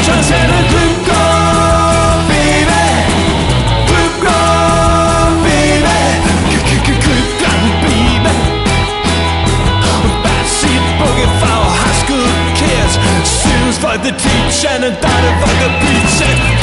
자세는 긁고 baby 긁고 baby 긁고 baby Backseat boogie for high school kids Students for the teacher and daughter for the preacher